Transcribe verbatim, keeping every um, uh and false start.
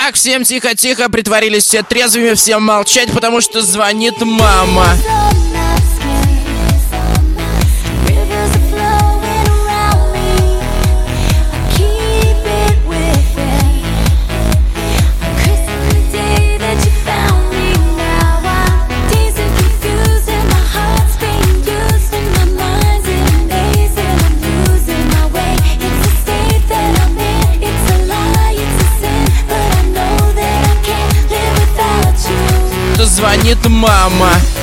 Так, всем тихо-тихо, притворились все трезвыми, всем молчать, потому что звонит мама. Звонит мама.